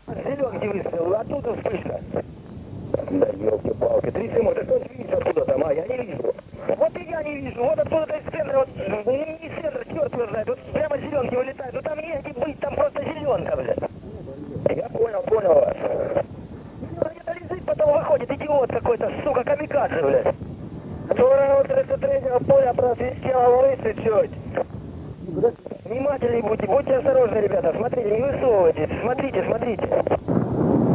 Зеленки выстрелил, оттуда вспышка. Да елки-палки, 30 может, кто видит откуда там, а я не вижу. Вот и я не вижу, вот откуда-то из центра, вот, не из центра, черт его знает, вот прямо зеленки вылетают, ну там негде быть, там просто зеленка, блядь. Я понял вас. Ну, где-то лежит, потом выходит, идиот какой-то, сука, камикадзе, блядь. Сторону 33-го поля просвистела выше чуть. Внимательней будьте осторожны, ребята, смотрите, не высовывайтесь, смотрите.